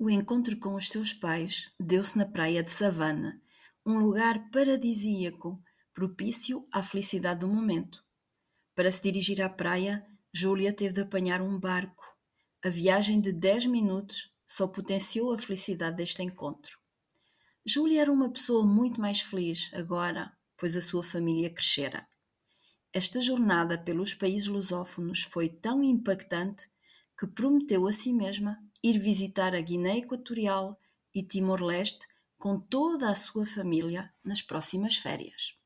O encontro com os seus pais deu-se na praia de Savana, um lugar paradisíaco, propício à felicidade do momento. Para se dirigir à praia, Júlia teve de apanhar um barco. A viagem de 10 minutos só potenciou a felicidade deste encontro. Júlia era uma pessoa muito mais feliz agora, pois a sua família crescera. Esta jornada pelos países lusófonos foi tão impactante que prometeu a si mesma ir visitar a Guiné Equatorial e Timor-Leste com toda a sua família nas próximas férias.